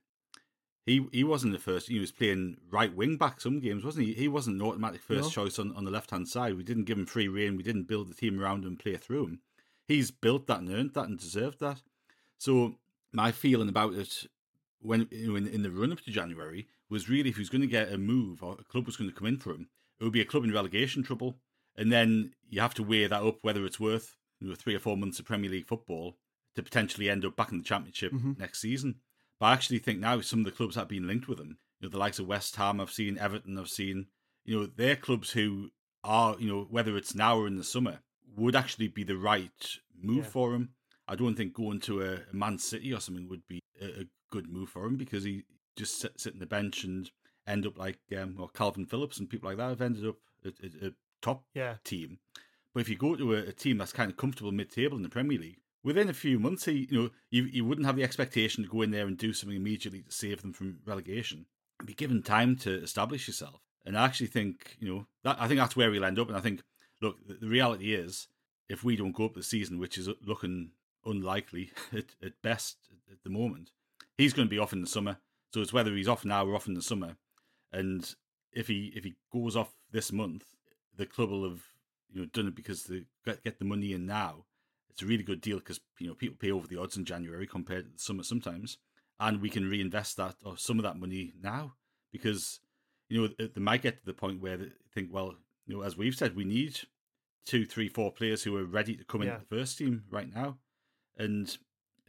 he wasn't the first. He was playing right wing back some games, wasn't he? He wasn't an automatic first choice on the left hand side. We didn't give him free rein. We didn't build the team around him and play through him. He's built that and earned that and deserved that. So my feeling about it when in the run up to January was really, if he was going to get a move or a club was going to come in for him, it would be a club in relegation trouble. And then you have to weigh that up, whether it's worth 3 or 4 months of Premier League football to potentially end up back in the Championship next season. But I actually think now some of the clubs that have been linked with him, the likes of West Ham, I've seen Everton, I've seen, they're clubs who are, whether it's now or in the summer, would actually be the right move for him. I don't think going to a Man City or something would be a good move for him, because he just sit on the bench and end up like Calvin Phillips and people like that have ended up at a top team. But if you go to a team that's kind of comfortable mid-table in the Premier League, within a few months, you wouldn't have the expectation to go in there and do something immediately to save them from relegation. Be given time to establish yourself. And I actually think, I think that's where we'll end up. And I think, look, the reality is, if we don't go up this season, which is looking unlikely at best at the moment, he's going to be off in the summer. So it's whether he's off now or off in the summer. And if he goes off this month, the club will have done it because they get the money in now. It's a really good deal because people pay over the odds in January compared to the summer sometimes, and we can reinvest that or some of that money now, because they might get to the point where they think, well, as we've said, we need 2, 3, 4 players who are ready to come into the first team right now, and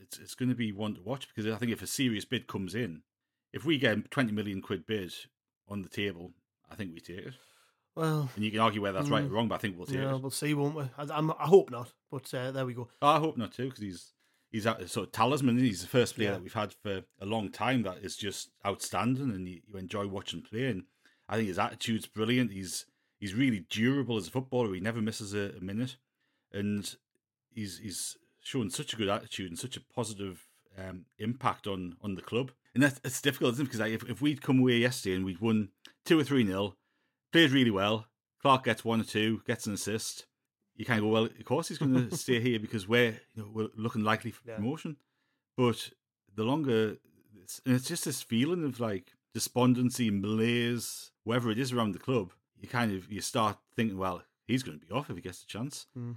it's going to be one to watch, because I think if a serious bid comes in, if we get a 20 million quid bid on the table, I think we take it. Well, and you can argue whether that's right or wrong, but I think we'll take it. We'll see, won't we? I hope not, but there we go. I hope not too, because he's a sort of talisman. He's the first player that we've had for a long time that is just outstanding, and you enjoy watching play. And I think his attitude's brilliant. He's really durable as a footballer. He never misses a minute, and he's shown such a good attitude and such a positive impact on the club. And it's difficult, isn't it? Because if we'd come away yesterday and we'd won 2 or 3-0, played really well, Clark gets 1 or 2, gets an assist, you kind of go, well, of course he's going to stay here because we're looking likely for promotion. But the longer, it's just this feeling of like despondency, malaise, whatever it is around the club, you start thinking, well, he's going to be off if he gets a chance. And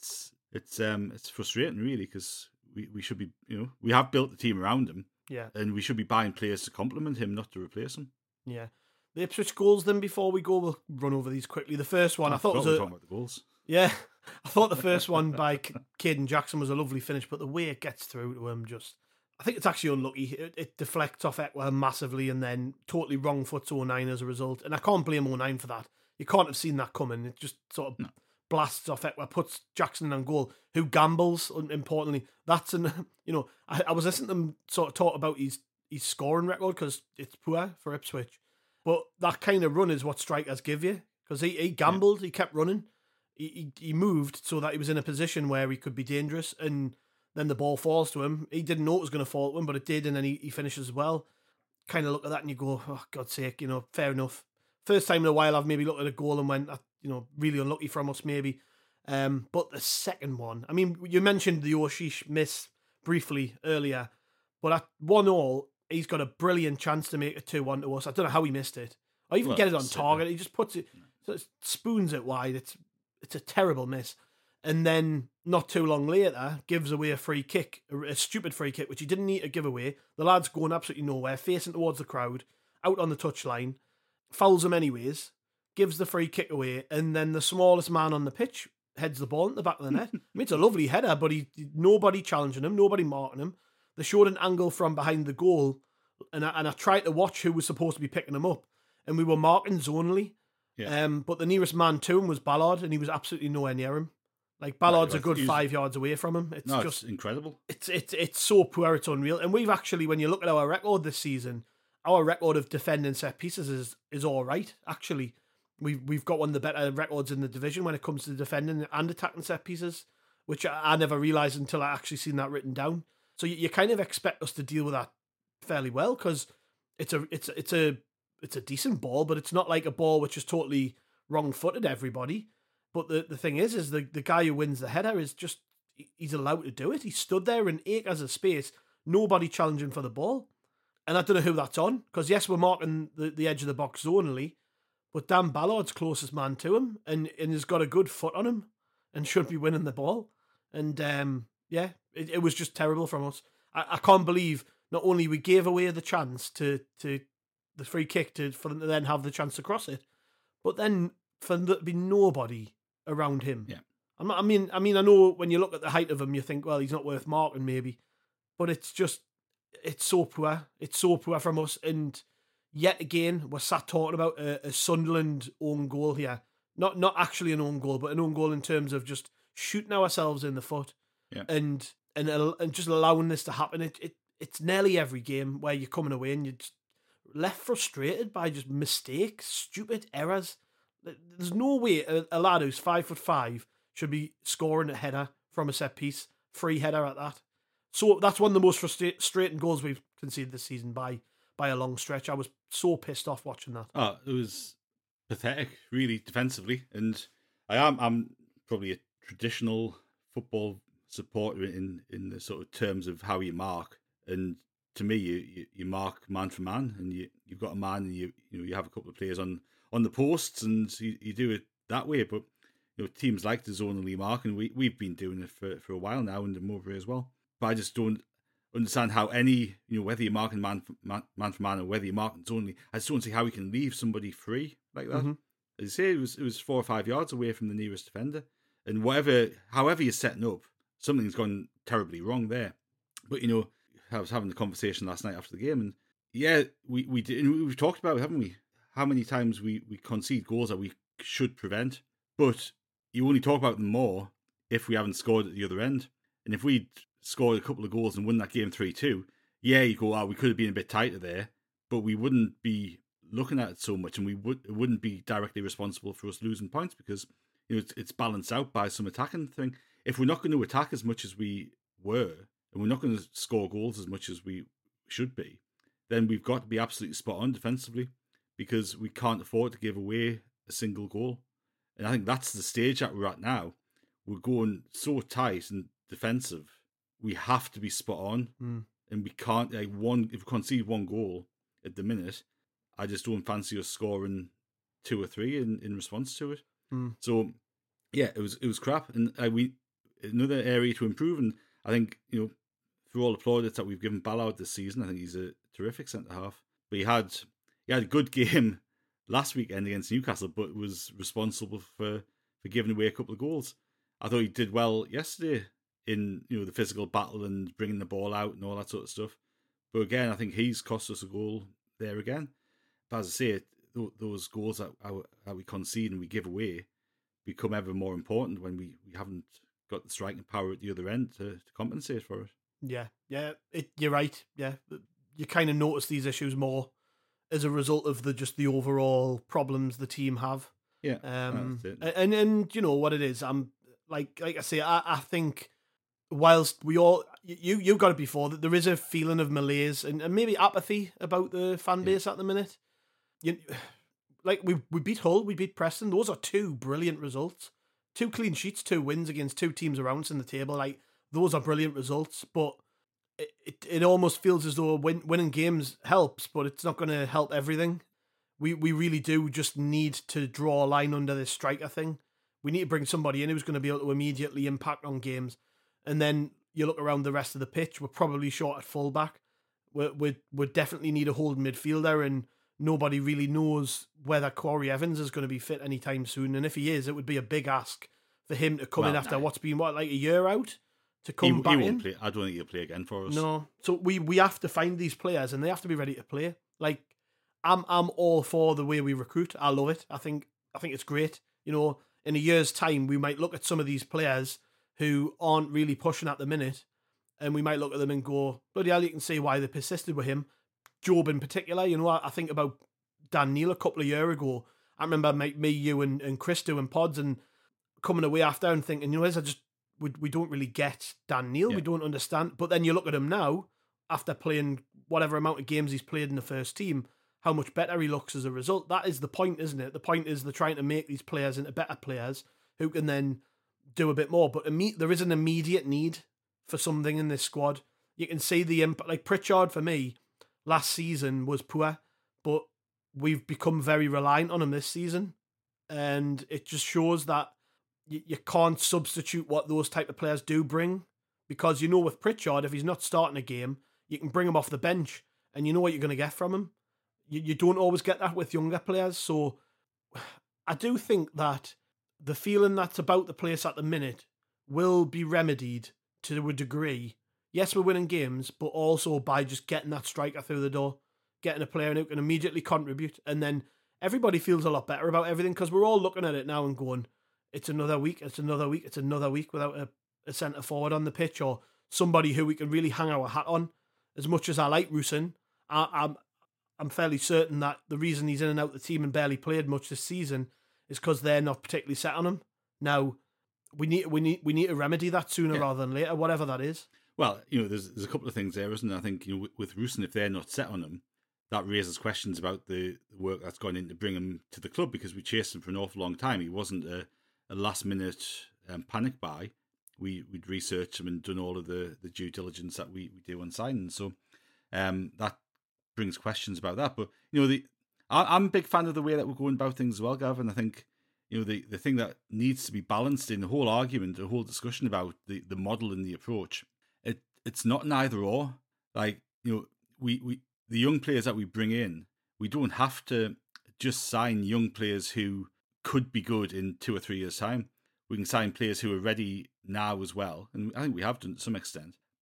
it's frustrating, really, because we should be, we have built the team around him. Yeah. And we should be buying players to complement him, not to replace him. Yeah. The Ipswich goals, then, before we go, we'll run over these quickly. The first one, I thought was talking about the goals. Yeah. I thought the first one by Caden Jackson was a lovely finish, but the way it gets through to him, I think it's actually unlucky. It deflects off Ekwah massively and then totally wrong foots 09 as a result. And I can't blame 09 for that. You can't have seen that coming. It just sort of blasts off Ekwah, puts Jackson on goal, who gambles, importantly. That's I was listening to him sort of talk about his scoring record, because it's poor for Ipswich. But that kind of run is what strikers give you, because he gambled, he kept running. He moved so that he was in a position where he could be dangerous, and then the ball falls to him. He didn't know it was going to fall to him, but it did, and then he finishes well. Kind of look at that and you go, oh, God's sake, fair enough. First time in a while I've maybe looked at a goal and went, really unlucky from us maybe. But the second one, I mean, you mentioned the Oshish miss briefly earlier, but at 1-1, he's got a brilliant chance to make it 2-1 to us. I don't know how he missed it. Or even get it on target. He just puts it, so it spoons it wide. It's a terrible miss. And then not too long later, gives away a free kick, a stupid free kick, which he didn't need to give away. The lad's going absolutely nowhere, facing towards the crowd, out on the touchline, fouls him anyways, gives the free kick away, and then the smallest man on the pitch heads the ball in the back of the net. I mean, it's a lovely header, but nobody challenging him, nobody marking him. They showed an angle from behind the goal, and I tried to watch who was supposed to be picking him up, and we were marking zonally. Yeah. But the nearest man to him was Ballard, and he was absolutely nowhere near him. Like, Ballard's a good 5 yards away from him. It's just incredible. It's so poor, it's unreal. And we've actually, when you look at our record this season, our record of defending set pieces is all right. Actually, we've got one of the better records in the division when it comes to defending and attacking set pieces, which I never realised until I actually seen that written down. So you kind of expect us to deal with that fairly well, because it's a decent ball, but it's not like a ball which is totally wrong-footed everybody. But the thing is the guy who wins the header is just, he's allowed to do it. He stood there in acres of space, nobody challenging for the ball. And I don't know who that's on, because yes, we're marking the edge of the box zonally, but Dan Ballard's closest man to him, and has got a good foot on him, and should be winning the ball. And it was just terrible from us. I can't believe not only we gave away the chance to the free kick for them to then have the chance to cross it, but then for there to be nobody around him. Yeah. I mean, I know when you look at the height of him, you think, well, he's not worth marking maybe, but it's so poor. It's so poor from us. And yet again, we're sat talking about a Sunderland own goal here. Not actually an own goal, but an own goal in terms of just shooting ourselves in the foot. Yeah. And just allowing this to happen. It's nearly every game where you're coming away and you're just left frustrated by just mistakes, stupid errors. There's no way a lad who's 5'5" should be scoring a header from a set piece, free header at that. So that's one of the most frustrating goals we've conceded this season by a long stretch. I was so pissed off watching that. Oh, it was pathetic, really, defensively. And I'm probably a traditional football supporter in the sort of terms of how you mark. And to me, you mark man for man, and you've got a man, and you have a couple of players on the posts, and you do it that way. But teams like the zonally mark, and we've been doing it for a while now, and Mowbray as well. But I just don't understand how whether you're marking man for man or whether you're marking zonally, I just don't see how we can leave somebody free like that. Mm-hmm. As you say, it was 4 or 5 yards away from the nearest defender, and however you're setting up, something's gone terribly wrong there. But I was having a conversation last night after the game, and yeah, we did. And we've talked about it, haven't we? How many times we concede goals that we should prevent, but you only talk about them more if we haven't scored at the other end. And if we'd scored a couple of goals and won that game 3-2, yeah, you go, we could have been a bit tighter there, but we wouldn't be looking at it so much, and it wouldn't be directly responsible for us losing points because it's balanced out by some attacking thing. If we're not going to attack as much as we were, and we're not going to score goals as much as we should be, then we've got to be absolutely spot on defensively because we can't afford to give away a single goal. And I think that's the stage that we're at now. We're going so tight and defensive. We have to be spot on, and we can't. If we concede one goal at the minute, I just don't fancy us scoring 2 or 3 in response to it. So, yeah, it was crap, and another area to improve. And I think through all the plaudits that we've given Ballard this season, I think he's a terrific centre half. But he had a good game last weekend against Newcastle, but was responsible for giving away a couple of goals. I thought he did well yesterday in the physical battle and bringing the ball out and all that sort of stuff. But again, I think he's cost us a goal there again. But as I say, those goals that we concede and we give away become ever more important when we haven't got the striking power at the other end to compensate for it. Yeah, you're right. Yeah, you kind of notice these issues more as a result of the overall problems the team have. Yeah, and you know what it is. I'm like I say, I think whilst we all you got it before that there is a feeling of malaise and maybe apathy about the fan base at the minute. Like we beat Hull, we beat Preston. Those are 2 brilliant results. 2 clean sheets, 2 wins against 2 teams around us in the table. Like those are brilliant results, but it almost feels as though winning games helps, but it's not going to help everything. We really do just need to draw a line under this striker thing. We need to bring somebody in who's going to be able to immediately impact on games. And then you look around the rest of the pitch, we're probably short at fullback. We definitely need a holding midfielder, and nobody really knows whether Corey Evans is going to be fit anytime soon. And if he is, it would be a big ask for him to come in after what's been, like a year out? To come back in. Play. I don't think he'll play again for us. No. So we have to find these players and they have to be ready to play. Like I'm all for the way we recruit. I love it. I think it's great. In a year's time we might look at some of these players who aren't really pushing at the minute and we might look at them and go, bloody hell, you can see why they persisted with him. Job in particular, I think about Dan Neil a couple of years ago. I remember me, you and Chris doing pods and coming away after and thinking, we don't really get Dan Neil. Yeah. We don't understand. But then you look at him now, after playing whatever amount of games he's played in the first team, how much better he looks as a result. That is the point, isn't it? The point is they're trying to make these players into better players who can then do a bit more. But there is an immediate need for something in this squad. You can see the impact. Like Pritchard, for me, last season was poor, but we've become very reliant on him this season. And it just shows that you can't substitute what those type of players do bring, because with Pritchard, if he's not starting a game, you can bring him off the bench and you know what you're going to get from him. You don't always get that with younger players. So I do think that the feeling that's about the place at the minute will be remedied to a degree. Yes, we're winning games, but also by just getting that striker through the door, getting a player who can immediately contribute, and then everybody feels a lot better about everything because we're all looking at it now and going, it's another week without a centre forward on the pitch or somebody who we can really hang our hat on. As much as I like Rusyn, I'm fairly certain that the reason he's in and out the team and barely played much this season is because they're not particularly set on him. Now, we need to remedy that sooner rather than later, whatever that is. Well, there's a couple of things there, isn't there? I think with Rusyn, if they're not set on him, that raises questions about the work that's gone in to bring him to the club, because we chased him for an awful long time. He wasn't a last-minute panic buy. We'd researched him and done all of the due diligence that we do on signing. So that brings questions about that. But, I'm a big fan of the way that we're going about things as well, Gav. And I think, the thing that needs to be balanced in the whole argument, the whole discussion about the model and the approach, it's not an either or. Like, the young players that we bring in, we don't have to just sign young players who could be good in 2 or 3 years' time. We can sign players who are ready now as well, and I think we have done to some extent.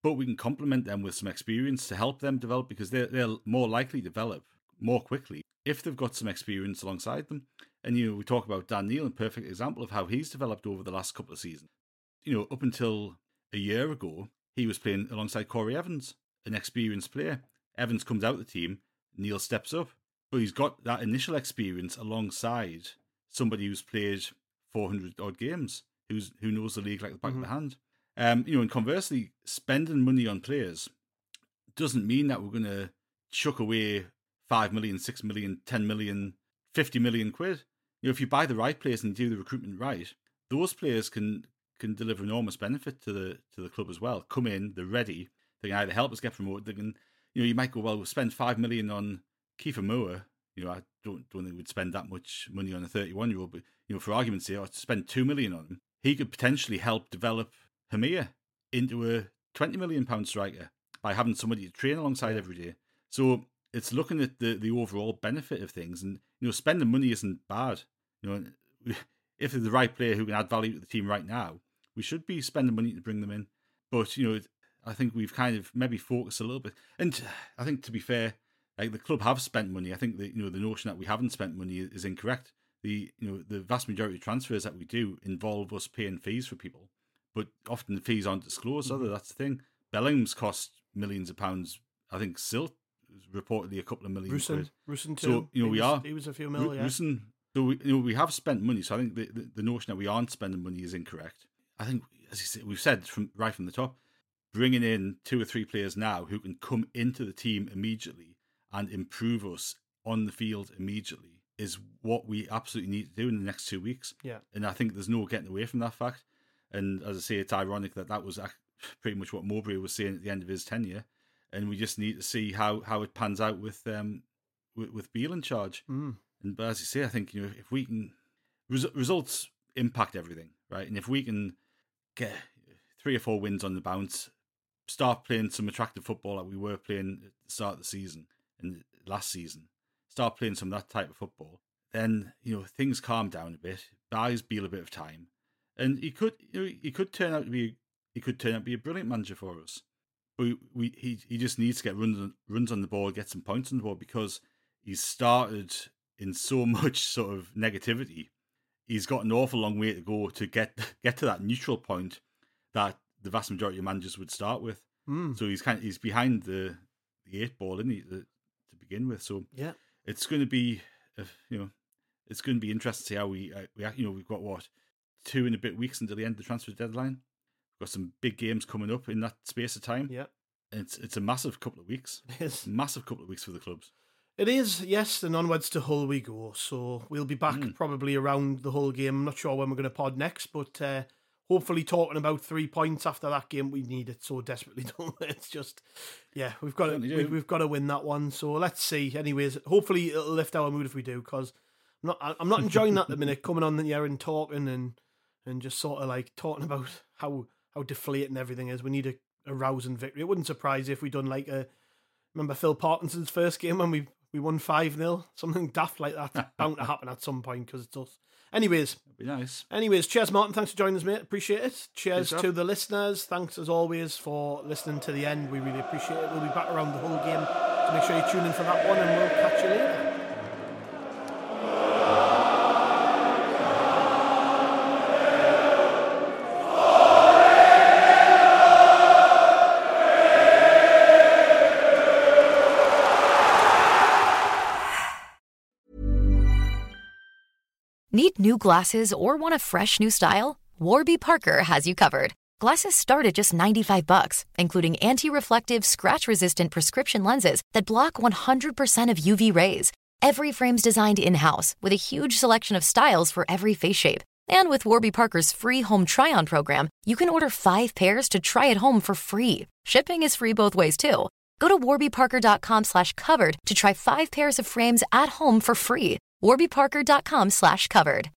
but we can complement them with some experience to help them develop, because they're more likely to develop more quickly if they've got some experience alongside them. And, we talk about Dan Neil, a perfect example of how he's developed over the last couple of seasons. Up until a year ago, he was playing alongside Corey Evans, an experienced player. Evans comes out of the team, Neil steps up, but he's got that initial experience alongside somebody who's played 400 odd games, who knows the league like the back of the hand. And conversely, spending money on players doesn't mean that we're going to chuck away 5 million, 6 million, 10 million, 50 million quid. If you buy the right players and do the recruitment right, those players can deliver enormous benefit to the club as well. Come in, they're ready. They can either help us get promoted. They can, you might go, well, we'll spend 5 million on Kiefer Moore. I don't think we'd spend that much money on a 31-year-old, but for argument's sake, or to spend 2 million on him, he could potentially help develop Hamir into a £20 million striker by having somebody to train alongside every day. So it's looking at the overall benefit of things, and spending money isn't bad. If they're the right player who can add value to the team right now, we should be spending money to bring them in. But I think we've kind of maybe focused a little bit, and I think, to be fair, like, the club have spent money. I think that the notion that we haven't spent money is incorrect. The vast majority of transfers that we do involve us paying fees for people, but often the fees aren't disclosed. Mm-hmm. That's the thing. Bellingham's cost millions of pounds. I think Silt was reportedly a couple of million quid. Rusyn too. So he was a few mil. Rusyn. So we have spent money. So I think the notion that we aren't spending money is incorrect. I think, as you say, we've said right from the top, bringing in 2 or 3 players now who can come into the team immediately and improve us on the field immediately is what we absolutely need to do in the next 2 weeks. Yeah. And I think there's no getting away from that fact. And as I say, it's ironic that was pretty much what Mowbray was saying at the end of his tenure. And we just need to see how it pans out with Beale in charge. Mm. And but as you say, I think if we can, results impact everything, right? And if we can get 3 or 4 wins on the bounce, start playing some attractive football like we were playing at the start of the season and last season, start playing some of that type of football, then things calm down a bit, buys Beale a bit of time, and he could turn out to be a brilliant manager for us. But he just needs to get runs on the board, get some points on the board, because he's started in so much sort of negativity. He's got an awful long way to go to get to that neutral point that the vast majority of managers would start with. Mm. So he's behind the 8 ball, isn't he, to begin with? So yeah, it's going to be it's going to be interesting to see how we we've got 2 and a bit weeks until the end of the transfer deadline. We've got some big games coming up in that space of time. Yeah, and it's a massive couple of weeks. It is a massive couple of weeks for the clubs. It is, yes, and onwards to Hull we go. So we'll be back probably around the Hull game. I'm not sure when we're going to pod next, but hopefully talking about 3 points after that game. We need it so desperately, don't we? It's just, yeah, we've got to win that one. So let's see. Anyways, hopefully it'll lift our mood if we do, because I'm not enjoying that at the minute, coming on here and talking and just sort of like talking about how deflating everything is. We need a rousing victory. It wouldn't surprise if we done remember Phil Parkinson's first game when we won 5-0, something daft like that. Bound to happen at some point because it's us. Anyways, that'd be nice. Anyways, cheers, Martin. Thanks for joining us, mate. Appreciate it. Cheers to the listeners. Thanks as always for listening to the end. We really appreciate it. We'll be back around the Hull game, so make sure you tune in for that one, and we'll catch you later. Need new glasses or want a fresh new style? Warby Parker has you covered. Glasses start at just $95, including anti-reflective, scratch-resistant prescription lenses that block 100% of UV rays. Every frame's designed in-house with a huge selection of styles for every face shape. And with Warby Parker's free home try-on program, you can order 5 pairs to try at home for free. Shipping is free both ways, too. Go to warbyparker.com/covered to try 5 pairs of frames at home for free. warbyparker.com/covered.